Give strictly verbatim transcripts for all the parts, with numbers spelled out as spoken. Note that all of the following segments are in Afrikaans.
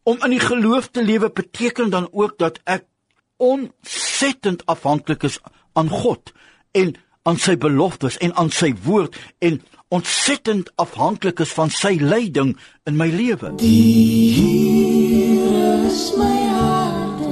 Om in die geloof te lewe beteken dan ook dat ek ontsettend afhanklik is aan God en aan sy beloftes en aan sy woord en ontsettend afhanklik is van sy leiding in my lewe. Die Here is my harde,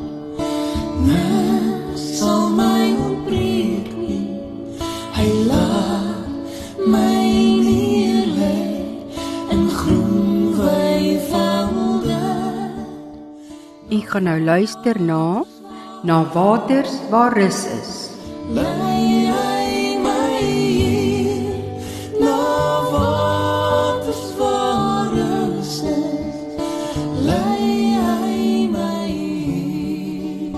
niks sal my ontbreek nie. Hy laat my neerlê in groen weivelde. U gaan nou luister na Na waters waar rus is. Lei hy my hier, na waters waar rus is. Lei hy my hier.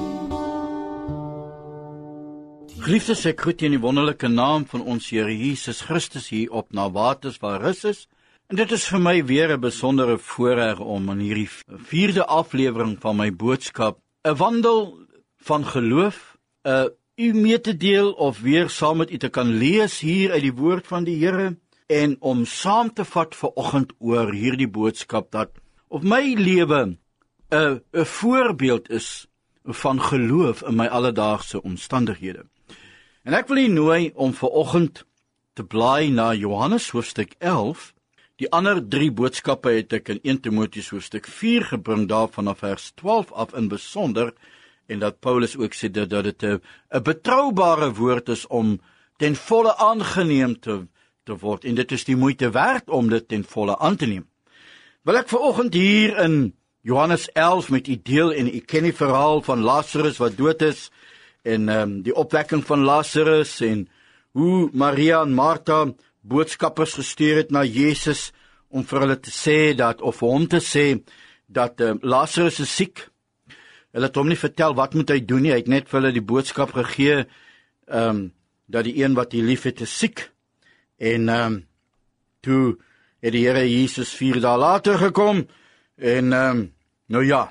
Geliefdes, ek groet in die wonderlike naam van ons Here Jesus Christus hier op Na waters waar rus is. En dit is vir my weer 'n besondere voorreg om in hierdie vierde aflewering van my boodskap 'n wandel van geloof, uh, u mee te deel of weer saam met u te kan lees hier uit die woord van die Here en om saam te vat vanoggend oor hierdie boodskap dat op my lewe 'n uh, 'n voorbeeld is van geloof in my alledaagse omstandighede. En ek wil u nooi om vanoggend te blaai na Johannes hoofstuk elf. Die ander drie boodskappe het ek in Eerste Timoteus hoofstuk vier gebring, daar vanaf vers twaalf af in besonder, en dat Paulus ook sê dat dit 'n 'n betroubare woord is om ten volle aangeneem te, te word, en dit is die moeite werd om dit ten volle aan te neem. Wil ek vanoggend hier in Johannes elf met u deel, en u ken die verhaal van Lazarus wat dood is, en um, die opwekking van Lazarus, en hoe Maria en Martha boodskappers gestuur het na Jesus, om vir hulle te sê dat, of vir hom te sê, dat uh, Lazarus is siek. Hulle het hom nie vertel wat moet hy doen nie, hy het net vir hulle die boodskap gegee, um, dat die een wat hy lief het is siek, en um, toe het die Here Jesus vier dae later gekom, en um, nou ja,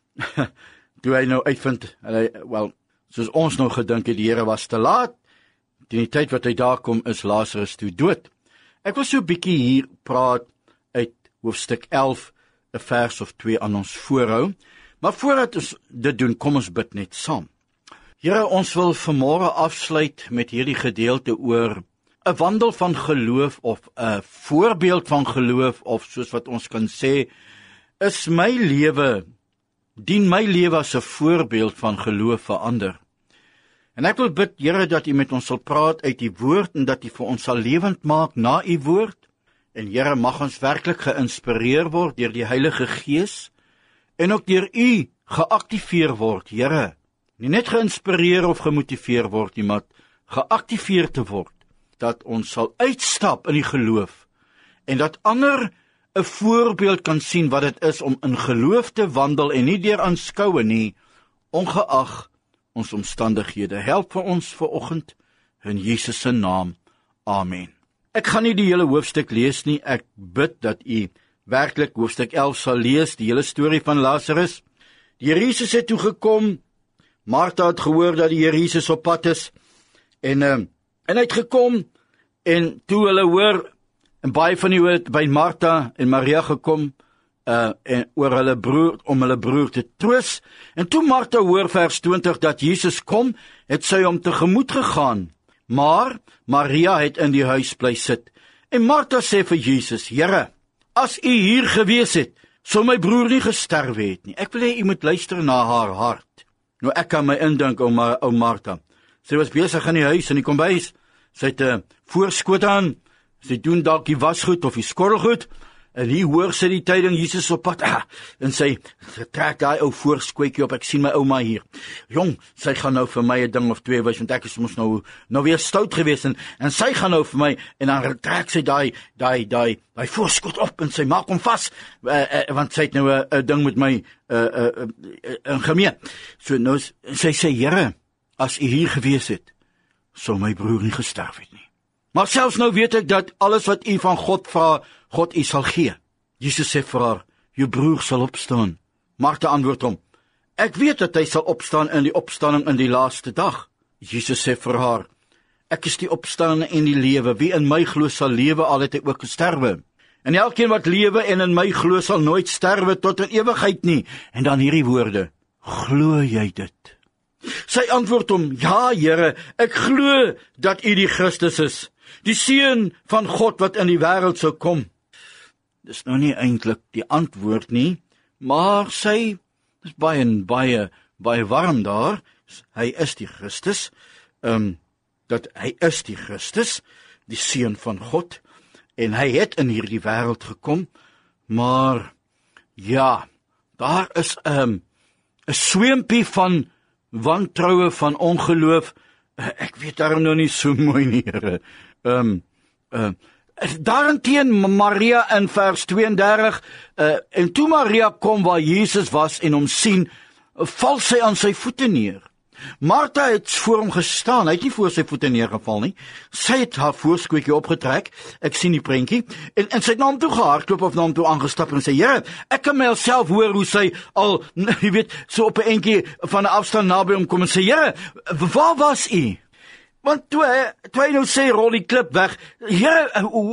toe hy nou uitvind, hy, wel, soos ons nou gedink het, die Here was te laat, teen die tyd wat hy daar kom, is Lazarus toe dood. Ek wil so 'n bietjie hier praat uit hoofstuk elf, 'n vers of twee aan ons voorhou, maar voordat ons dit doen, kom ons bid net saam. Here, ons wil vanmôre afsluit met hierdie gedeelte oor 'n wandel van geloof, of 'n voorbeeld van geloof, of soos wat ons kan sê, is my lewe, dien my lewe as 'n voorbeeld van geloof vir ander. En ek wil bid, Here, dat U met ons sal praat uit die woord, en dat U vir ons sal lewend maak na U woord, en Here, mag ons werklik geïnspireer word deur die Heilige Gees, en ook deur U geaktiveer word, Here, nie net geïnspireer of gemotiveer word nie, maar geaktiveer te word, dat ons sal uitstap in die geloof, en dat ander 'n voorbeeld kan sien wat dit is om in geloof te wandel, en nie deur aanskoue nie, ongeag ons omstandighede. Help vir ons vanoggend, in Jesus se naam, amen. Ek gaan nie die hele hoofstuk lees nie, ek bid dat u werklik hoofstuk elf sal lees, die hele storie van Lazarus. Die Here Jesus het toe gekom, Martha het gehoor dat die Here Jesus op pad is, en, uh, en hy het gekom, en toe hulle hoor, en baie van die het by Martha en Maria gekom, uh, en oor hulle broer, om hulle broer te troos, en toe Martha hoor vers twintig, dat Jesus kom, het sy hom tegemoet gegaan, maar Maria het in die huis bly sit, en Martha sê vir Jesus, Here, as u hier gewees het, sou my broer nie gesterwe het nie. Ek wil hê u moet luister na haar hart. Nou ek kan my indink, ou Ma, ou Martha, sy was besig in die huis, in die kombuis, sy het 'n voorskoot aan, sy doen dalk die wasgoed of die skorrelgoed, en hier hoor sy die tyding Jesus op pad, ah, en sy trek daai ou voorskootjie op, ek sien my ouma hier, jong, sy gaan nou vir my 'n ding of twee wys, want ek is mos nou, nou weer stout gewees, en, en sy gaan nou vir my, en dan trek sy daai, daai, daai, daai voorskoot op, en sy maak hom vas, uh, uh, want sy het nou 'n uh, ding met my, uh, uh, uh, uh, gemeen, so nou, sy sê, Here, as u hier gewees het, sou my broer nie gesterf het nie. Maar selfs nou weet ek dat alles wat u van God vra, God u sal gee. Jesus sê vir haar, jou broer sal opstaan. Martha antwoord hom, ek weet dat hy sal opstaan in die opstanding in die laaste dag. Jesus sê vir haar, ek is die opstanding en die lewe, wie in my glo sal lewe al het hy ook gesterwe. En elkeen wat lewe en in my glo sal nooit sterwe tot in ewigheid nie. En dan hierdie woorde, glo jy dit? Sy antwoord hom, ja Here, ek glo dat U die Christus is, die Seun van God wat in die wêreld sou kom. Dis nou nie eintlik die antwoord nie, maar sy is baie en baie, baie warm daar. Hy is die Christus, um, dat hy is die Christus, die Seun van God, en hy het in hierdie wêreld gekom, maar ja, daar is 'n um, 'n sweempie van wantroue, van ongeloof. Ek weet daarom nou nie so mooi nie, Here. Um, uh, Daarenteen Maria in vers tweeëndertig, uh, en toe Maria kom waar Jesus was en hom sien, val sy aan sy voete neer. Martha het voor hom gestaan, hy het nie voor sy voete neergeval nie. Sy het haar voorskootjie opgetrek, ek sien die prentjie, en, en sy het na hom toe gehardloop of na hom toe aangestap en sê, Here, ek kan myself hoor hoe sy al, jy weet, so op 'n entjie van 'n afstand naby hom kom en sê, Here, waar was U? Want toe hy, toe hy nou sê, rol die klip weg, Here,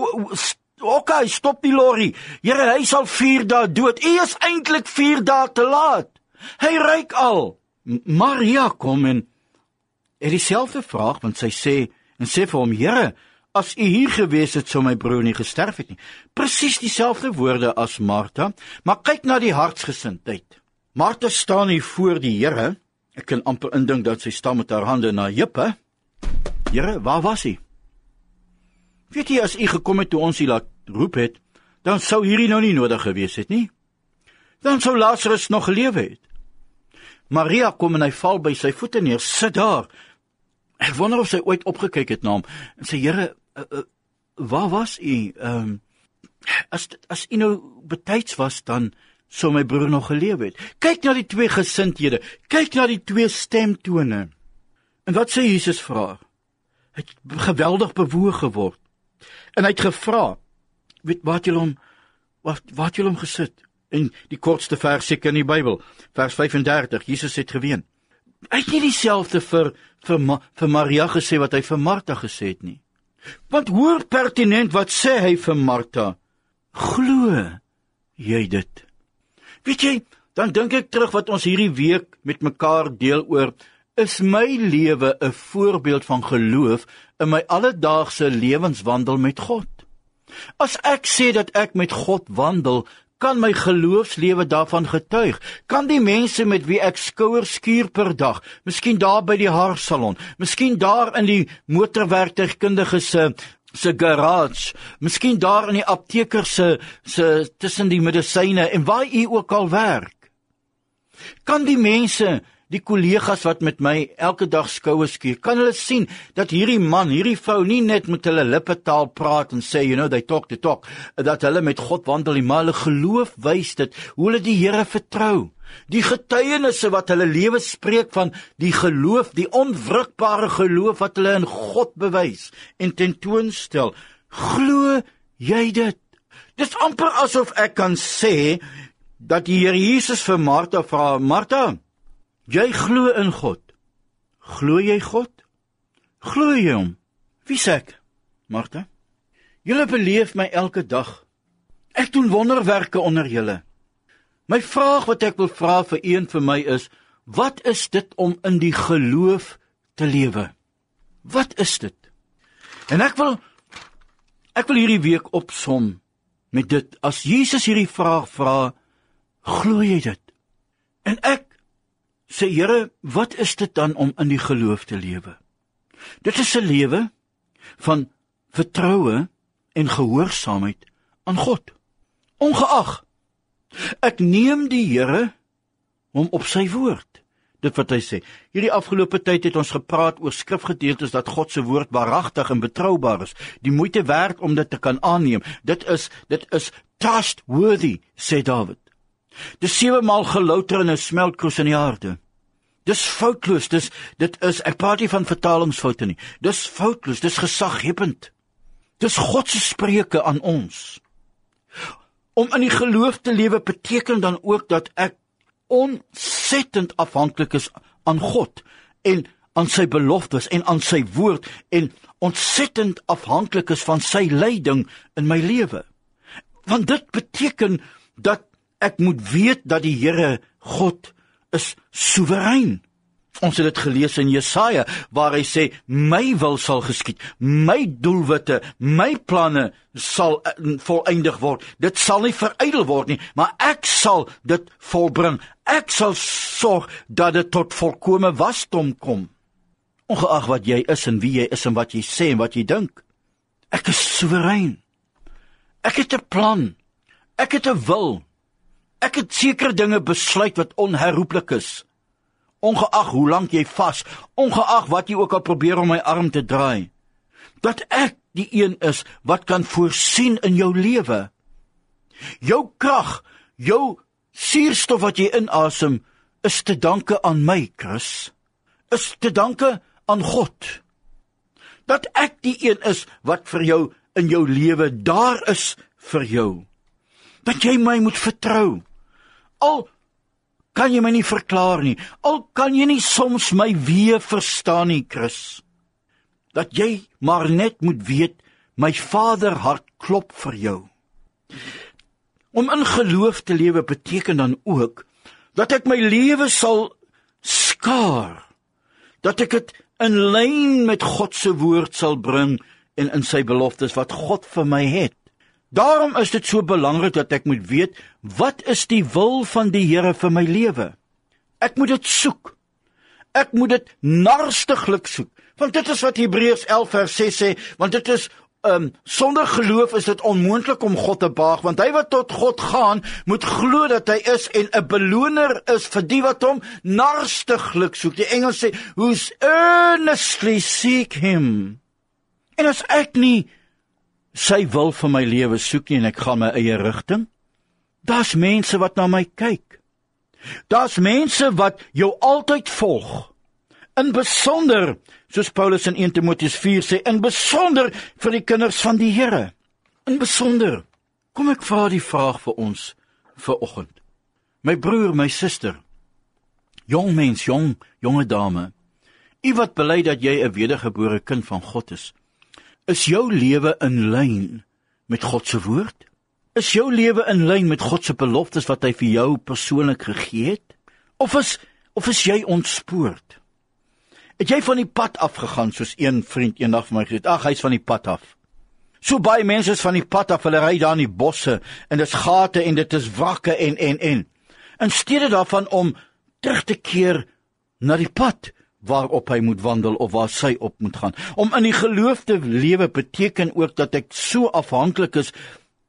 ok, stop die lorry, Here, hy sal vier dae dood, U is eintlik vier dae te laat, hy ryk al. Maria kom en het dieselfde vraag, want sy sê, en sê vir hom, Here, as U hier gewees het, sou my broer nie gesterf het nie. Presies dieselfde woorde as Martha, maar kyk na die hartsgesindheid. Martha staan hier voor die Here, ek kan amper indink dat sy staan met haar hande na heupe. Here, waar was U? Weet jy, as U gekom het toe ons U laat roep het, dan sou hierdie nou nie nodig gewees het nie. Dan sou Lazarus nog gelewe het. Maria kom en hy val by sy voete neer, sit daar. Ek wonder of sy ooit opgekyk het na hom, en sê, Here, uh, uh, waar was U? Um, as, as U nou betyds was, dan sou my broer nog gelewe het. Kyk na die twee gesindhede, kyk na die twee stemtone. En wat sê Jesus vra? Hy het geweldig bewoog geword. En hy het gevra, weet wat julle hom, wat, wat julle hom gesit? En die kortste vers seker in die Bybel, vers vyf-en-dertig, Jesus het geween. Hy het nie dieselfde vir, vir, vir Maria gesê wat hy vir Martha gesê het nie. Want hoor pertinent wat sê hy vir Martha, glo jy dit? Weet jy, dan dink ek terug wat ons hierdie week met mekaar deel oor, is my lewe 'n voorbeeld van geloof in my alledaagse lewenswandel met God. As ek sê dat ek met God wandel, kan my geloofslewe daarvan getuig? Kan die mense met wie ek skouers skuur per dag, miskien daar by die haarsalon, miskien daar in die motorwerktuigkundige se se garage, miskien daar in die apteker se se tussen die medisyne en waar u ook al werk, kan die mense, die kollegas wat met my elke dag skouers skuur, kan hulle sien dat hierdie man, hierdie vrou nie net met hulle lippetaal praat en sê, you know, they talk the talk, dat hulle met God wandel, maar hulle geloof wys dit, hoe hulle die Here vertrou. Die getuienisse wat hulle lewe spreek van die geloof, die onwrikbare geloof wat hulle in God bewys en tentoonstel. Glo jy dit? Dis amper asof ek kan sê dat die Here Jesus vir Martha vra, Martha, jy glo in God. Glo jy God? Glo jy hom? Wie sê ek? Martha? Julle beleef my elke dag. Ek doen wonderwerke onder julle. My vraag wat ek wil vra vir u en vir my is, wat is dit om in die geloof te lewe? Wat is dit? En ek wil, ek wil hierdie week opsom met dit, as Jesus hierdie vraag vra, glo jy dit? En ek sê, Here, wat is dit dan om in die geloof te lewe? Dit is 'n lewe van vertroue en gehoorsaamheid aan God. Ongeag, ek neem die Here hom op sy woord. Dit wat hy sê. Hierdie afgelope tyd het ons gepraat oor skrifgedeeltes dat God se woord waaragtig en betroubaar is. Die moeite werd om dit te kan aanneem. Dit is dit is trustworthy, sê Dawid. Dis sewe maal gelouter in 'n smeltkroes in die aarde. Dis foutloos, dis, dit is, ek praat nie van vertalingsfoute nie, dis foutloos, dis gesaghebend. Dis God se spreuke aan ons. Om in die geloof te lewe beteken dan ook dat ek ontsettend afhanklik is aan God en aan sy beloftes en aan sy woord en ontsettend afhanklik is van sy leiding in my lewe. Want dit beteken dat ek moet weet dat die Here God is soewerein. Ons het dit gelees in Jesaja, waar hy sê, my wil sal geskied, my doelwitte, my planne sal voleindig word. Dit sal nie verydel word nie, maar ek sal dit volbring. Ek sal sorg dat dit tot volkome wasdom kom. Ongeag wat jy is en wie jy is en wat jy sê en wat jy dink. Ek is soewerein. Ek het 'n plan. Ek het 'n wil. Ek het sekere dinge besluit wat onherroepelik is. Ongeag hoe lank jy vas, ongeag wat jy ook al probeer om my arm te draai, dat ek die een is wat kan voorsien in jou lewe. Jou krag, jou suurstof wat jy inasem, is te danke aan my, Chris. Is te danke aan God. Dat ek die een is wat vir jou in jou lewe daar is vir jou. Dat jy my moet vertrou. Al kan jy my nie verklaar nie, al kan jy nie soms my weer verstaan nie, Chris. Dat jy maar net moet weet, my Vader hart klop vir jou. Om in geloof te lewe beteken dan ook, dat ek my lewe sal skaar, dat ek het in lyn met God se woord sal bring, en in sy beloftes wat God vir my het. Daarom is dit so belangrik dat ek moet weet, wat is die wil van die Here vir my lewe? Ek moet dit soek. Ek moet dit narstiglik soek. Want dit is wat Hebreërs elf vers ses sê, want dit is, um, sonder geloof is dit onmoontlik om God te behaag, want hy wat tot God gaan, moet glo dat hy is, en 'n beloner is vir die wat hom narstiglik soek. Die Engels sê, who's earnestly seek him. En as ek nie sy wil vir my lewe soek nie en ek gaan my eie rigting, daar's mense wat na my kyk. Daar's mense wat jou altyd volg. In besonder, soos Paulus in een Timoteus vier sê, in besonder vir die kinders van die Here. In besonder. Kom ek vra die vraag vir ons vanoggend. My broer, my suster, jong mens, jong, jonge dame, u wat bely dat jy 'n wedergebore kind van God is, is jou lewe in lyn met God se woord? Is jou lewe in lyn met God se beloftes wat hy vir jou persoonlik gegee het? Of is, of is jy ontspoord? Het jy van die pad afgegaan, soos een vriend eendag vir my gesê het, ag, hy is van die pad af. So baie mense is van die pad af, hulle ry daar in die bosse, en dit is gate, en dit is wrakke, en, en, en. In steede daarvan om terug te keer na die pad, waarop hy moet wandel, of waar sy op moet gaan. Om in die geloof te lewe beteken ook dat ek so afhanklik is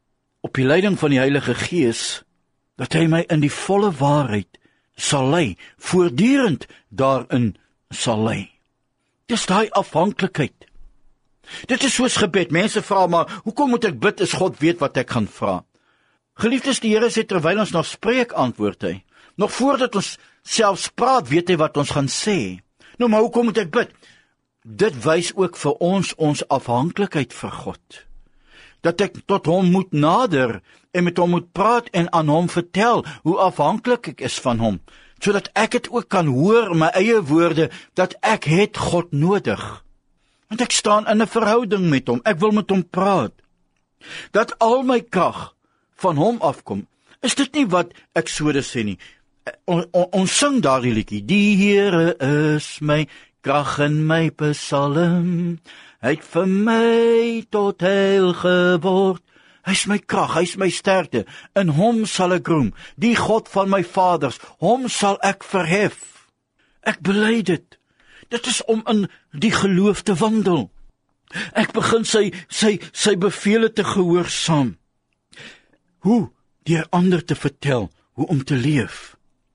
op die leiding van die Heilige Gees, dat hy my in die volle waarheid sal lei, voortdurend daarin sal lei. Dis daai afhanklikheid. Dit is soos gebed. Mense vra maar, hoekom moet ek bid as God weet wat ek gaan vra? Geliefdes, die Here sê terwyl ons nog spreek, antwoord hy. Nog voordat ons selfs praat, weet hy wat ons gaan sê. Nou, maar hoekom moet ek bid? Dit wys ook vir ons ons afhanklikheid vir God. Dat ek tot hom moet nader en met hom moet praat en aan hom vertel hoe afhanklik ek is van hom, sodat ek het ook kan hoor my eie woorde, dat ek het God nodig. Want ek staan in 'n verhouding met hom, ek wil met hom praat. Dat al my krag van hom afkom, is dit nie wat Eksodus sê nie. On, on, ons sing daardie liedjie, die Here is my krag en my psalm, hy het vir my tot heil geword, hy is my krag, hy is my sterkte, in hom sal ek roem, die God van my vaders, hom sal ek verhef. Ek bely dit, dit is om in die geloof te wandel. Ek begin sy, sy, sy bevele te gehoorsaam. Hoe? Deur ander te vertel, hoe om te leef.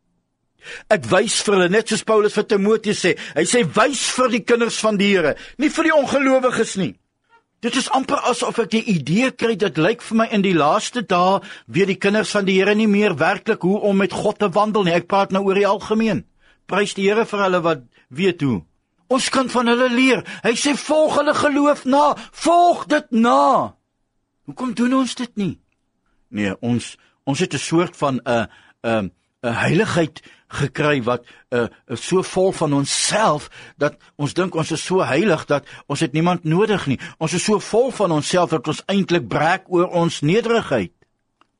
Ek wys vir hulle, net soos Paulus vir Timoteus sê, hy sê, wys vir die kinders van die Here, nie vir die ongelowiges nie. Dit is amper asof ek die idee kry, dit lyk vir my in die laaste dae, weet die kinders van die Here nie meer werklik hoe om met God te wandel nie, ek praat nou oor die algemeen. Prys die Here vir hulle wat weet hoe. Ons kan van hulle leer, hy sê, volg hulle geloof na, volg dit na. Hoekom doen ons dit nie? Nee, ons, ons het 'n soort van 'n uh, 'n uh, uh, heiligheid gekry wat uh, so vol van onsself, dat ons dink ons is so heilig, dat ons het niemand nodig nie. Ons is so vol van onsself, dat ons eintlik breek oor ons nederigheid.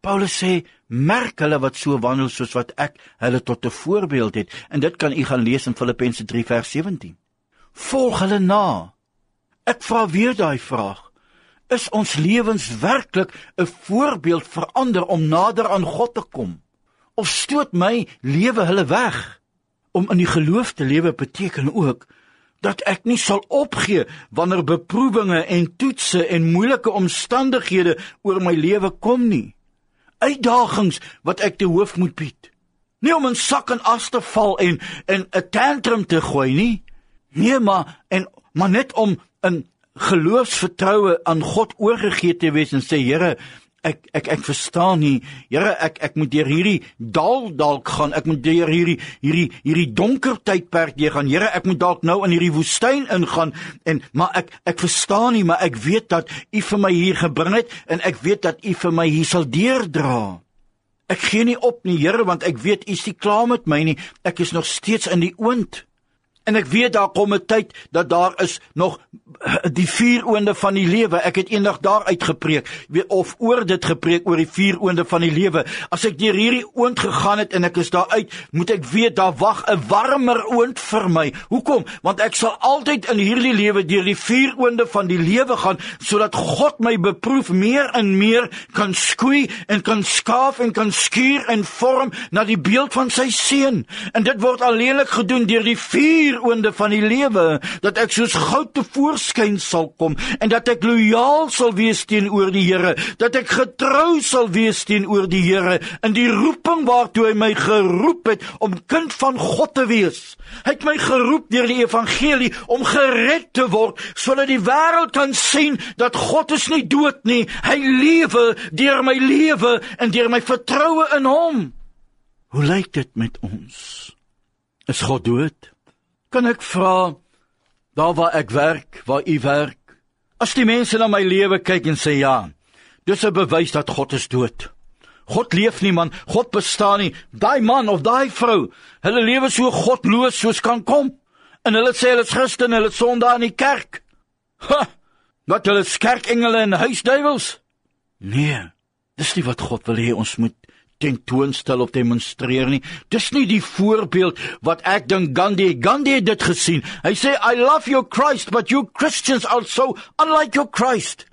Paulus sê, merk hulle wat so wandel soos wat ek hulle tot 'n voorbeeld het. En dit kan u gaan lees in Filippense drie vers sewentien. Volg hulle na. Ek vra weer daai vraag. Is ons lewens werklik 'n voorbeeld vir ander om nader aan God te kom? Of stoot my lewe hulle weg? Om in die geloof te lewe beteken ook dat ek nie sal opgee wanneer beproewinge en toetse en moeilike omstandighede oor my lewe kom nie. Uitdagings wat ek te hoof moet bied. Nie om in sak en as te val en en 'n tantrum te gooi nie. Nee, maar en maar net om in geloofsvertroue aan God oorgegee te wees en sê, Here, ek ek ek verstaan nie. Here, ek ek moet deur hierdie dal dalk gaan. Ek moet deur hierdie hierdie hierdie donker tydperk deur gaan. Here, ek moet dalk nou in hierdie woestyn ingaan en maar ek ek verstaan nie, maar ek weet dat U vir my hier gebring het en ek weet dat U vir my hier sal deurdra. Ek gee nie op nie, Here, want ek weet U is nie klaar met my nie. Ek is nog steeds in die oond. En ek weet daar kom 'n tyd dat daar is nog die vier oonde van die lewe. Ek het eendag daar uitgepreek of oor dit gepreek oor die vier oonde van die lewe. As ek deur hierdie oond gegaan het en ek is daar uit, moet ek weet daar wag 'n warmer oond vir my. Hoekom? Want ek sal altyd in hierdie lewe deur die vier oonde van die lewe gaan sodat God my beproef meer en meer kan skoei en kan skaaf en kan skuur en vorm na die beeld van sy seun. En dit word alleenlik gedoen deur die vier oonde van die lewe, dat ek soos goud tevoorskyn sal kom, en dat ek loyaal sal wees teenoor die Here, dat ek getrou sal wees teenoor die Here, in die roeping waartoe hy my geroep het, om kind van God te wees. Hy het my geroep deur die evangelie, om gered te word, sodat die wêreld kan sien, dat God is nie dood nie, hy lewe deur my lewe, en deur my vertroue in hom. Hoe lyk dit met ons? Is God dood? Kan ek vra, daar waar ek werk, waar u werk, as die mense na my lewe kyk en sê ja, dis 'n bewys dat God is dood. God leef nie, man, God bestaan nie. Daai man of daai vrou, hulle lewe so godloos soos kan kom, en hulle sê hulle is Christen, hulle is sondaar in die kerk. Ha, wat hulle is kerkengele en huisduiwels? Nee, dis nie wat God wil hê ons moet tentoonstel of demonstreer nie. Dis nie die voorbeeld wat ek dink Gandhi, Gandhi het dit gesien. Hy sê, I love your Christ, but you Christians are so unlike your Christ.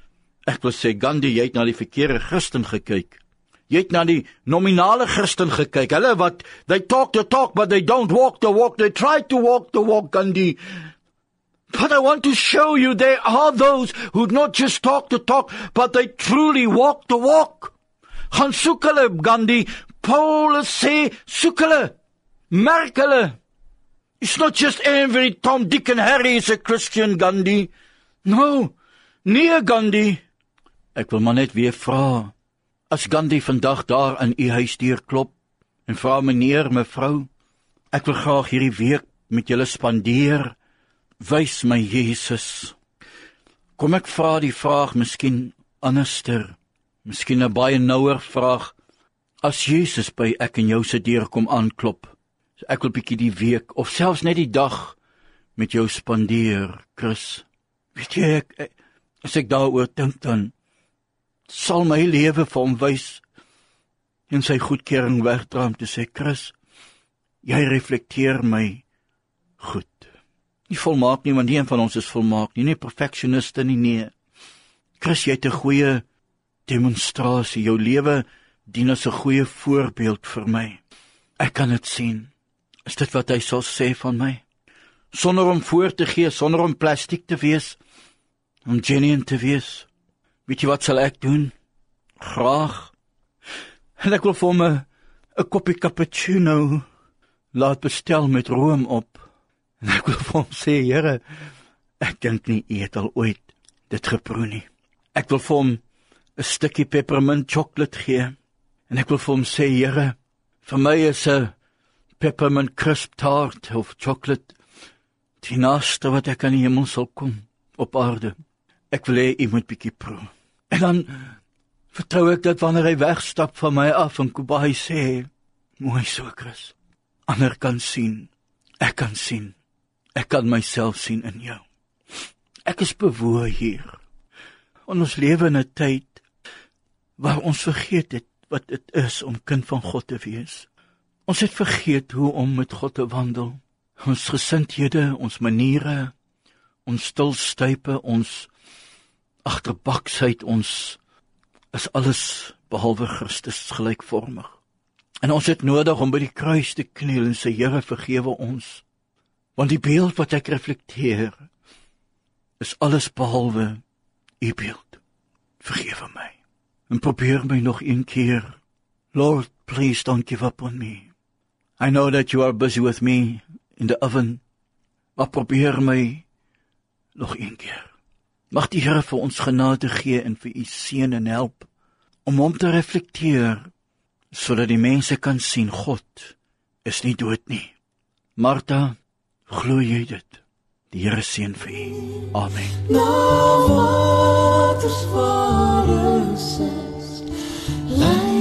Ek wil sê, Gandhi, jy het na die verkeerde Christen gekyk. Jy het na die nominale Christen gekyk. Hulle wat, they talk the talk, but they don't walk the walk. They try to walk the walk, Gandhi. But I want to show you, there are those who not just talk the talk, but they truly walk the walk. Gaan soek hulle, Gandhi. Paulus sê, soek hulle, merk hulle. It's not just every Tom, Dick and Harry is a Christian, Gandhi. No, nee, Gandhi. Ek wil maar net weer vra, as Gandhi vandag daar in u huis deur klop, en vra meneer, mevrou, ek wil graag hierdie week met julle spandeer, wys my Jesus. Kom ek vra die vraag miskien anderster, miskien 'n baie nouer vraag, as Jesus by ek en jou se deur kom aanklop, so ek wil bietjie die week, of selfs net die dag, met jou spandeer, Chris. Weet jy, ek, ek, as ek daaroor dink, dan sal my lewe vir hom wys, en sy goedkeuring wegdra om te sê, Chris, jy reflekteer my goed. Nie volmaak nie, want nie een van ons is volmaak nie, nie perfectioniste nie, nee. Chris, jy het 'n goeie demonstrasie, jou lewe dien as 'n goeie voorbeeld vir my. Ek kan dit sien. Is dit wat hy sal sê van my? Sonder om voor te gee, sonder om plastiek te wees, om genuine te wees. Weet jy wat sal ek doen? Graag. En ek wil vir hom 'n 'n koppie cappuccino laat bestel met room op. En ek wil vir hom sê, Here, ek dink nie u het al ooit dit geproe nie. Ek wil vir hom 'n stukkie peppermint chocolate gee. En ek wil vir hom sê, Here, vir my is 'n peppermint crisp tart of chocolate die naaste wat ek aan die hemel sal kom op aarde. Ek wil hê u moet bietjie proe. En dan vertrou ek dat wanneer hy wegstap van my af en Kubai sê, mooi so, Chris, ander kan sien, ek kan sien, ek kan myself sien in jou. Ek is bewoe hier. En ons lewe in 'n tyd waar ons vergeet het wat dit is om kind van God te wees. Ons het vergeet hoe om met God te wandel. Ons gesindhede, ons maniere, ons stilstype, ons agterbaksheid, ons is alles behalwe Christus gelykvormig. En ons het nodig om by die kruis te kniel en sê, Here, vergewe ons. Want die beeld wat ek reflekteer, is alles behalwe u beeld. Vergewe my. En probeer my nog een keer. Lord, please don't give up on me. I know that you are busy with me in the oven. Maar probeer my nog een keer. Mag die Here vir ons genade gee en vir u seën en help om hom te reflekteer, sodat die mense kan sien, God is nie dood nie. Martha, glo jy dit? Die Here seën vir u. Amen. Na waters waar is, lei